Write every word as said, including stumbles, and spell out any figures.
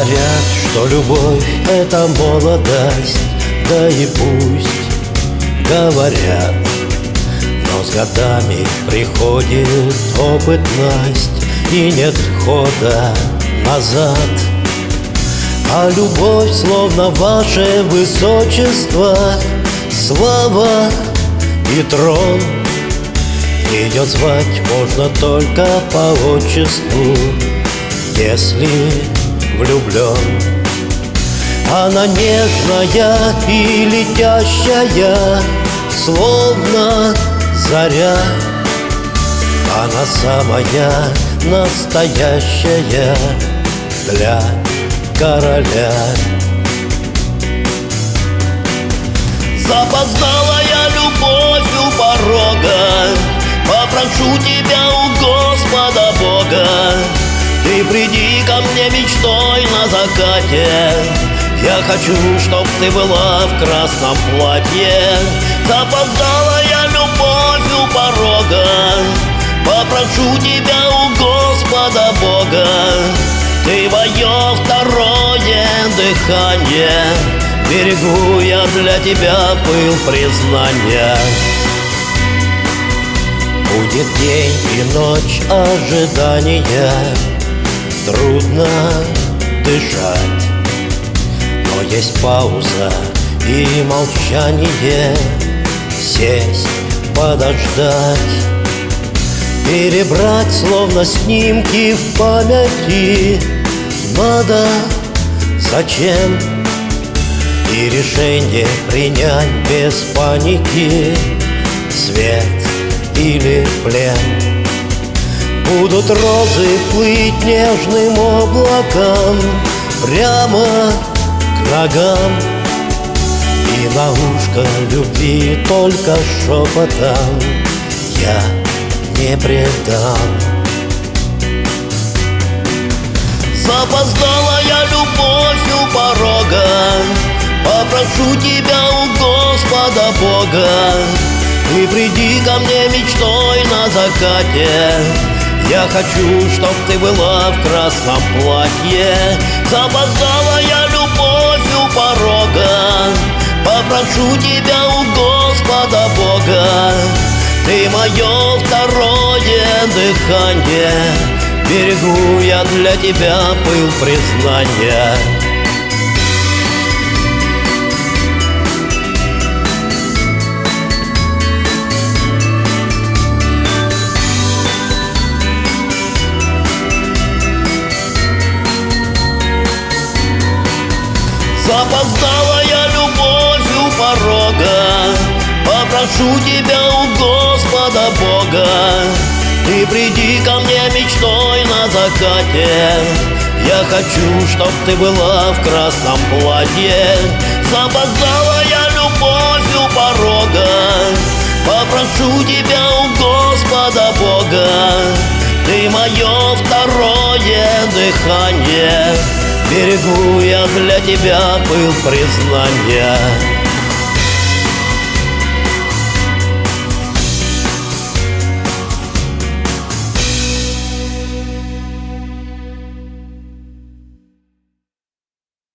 Говорят, что любовь — это молодость, да и пусть говорят. Но с годами приходит опытность, и нет хода назад. А любовь, словно ваше высочество, слава и трон, ее звать можно только по отчеству, если влюблен. Она нежная и летящая, словно заря. Она самая настоящая для короля. Запоздалая любовь у порога, попрошу тебя у Господа Бога, ты приди ко мне мечтой на закате. Я хочу, чтоб ты была в красном платье. Запоздалая любовь у порога, попрошу тебя у Господа Бога, ты мое второе дыхание, берегу я для тебя пыл признания. Будет день и ночь ожидания, трудно дышать, но есть пауза и молчание, сесть, подождать, перебрать словно снимки в памяти надо зачем, и решение принять без паники, свет или плен. Будут розы плыть нежным облаком прямо к ногам, и на ушко любви только шепотом я не предам. Запоздалая любовь у порога, попрошу тебя у Господа Бога, ты приди ко мне мечтой на закате. Я хочу, чтоб ты была в красном платье. Запоздалая любовь у порога, попрошу тебя у Господа Бога, ты мое второе дыхание, берегу я для тебя пыл признания. Запоздалая любовь у порога, попрошу тебя у Господа Бога, ты приди ко мне мечтой на закате. Я хочу, чтоб ты была в красном платье. Запоздалая любовь у порога, попрошу тебя у Господа Бога, ты мое второе дыхание, берегу я для тебя пыл признания.